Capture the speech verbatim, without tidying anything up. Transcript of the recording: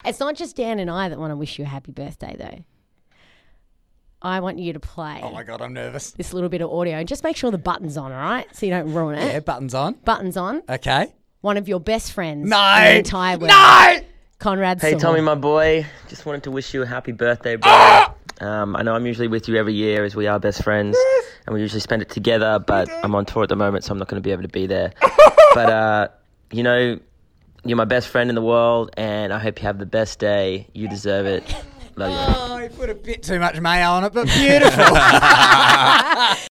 It's not just Dan and I that want to wish you a happy birthday, though. I want you to play. Oh, my God, I'm nervous. This little bit of audio. And just make sure the button's on, all right? So you don't ruin it. Yeah, buttons on. Buttons on. Okay. One of your best friends No. in the entire world. No! Conrad Hey, Saul. Tommy, my boy. Just wanted to wish you a happy birthday, bro. Um, I know I'm usually with you every year as we are best friends, and we usually spend it together, but I'm on tour at the moment, so I'm not going to be able to be there. But, uh, you know, you're my best friend in the world, and I hope you have the best day. You deserve it. Love you. Oh, you put a bit too much mayo on it, but beautiful.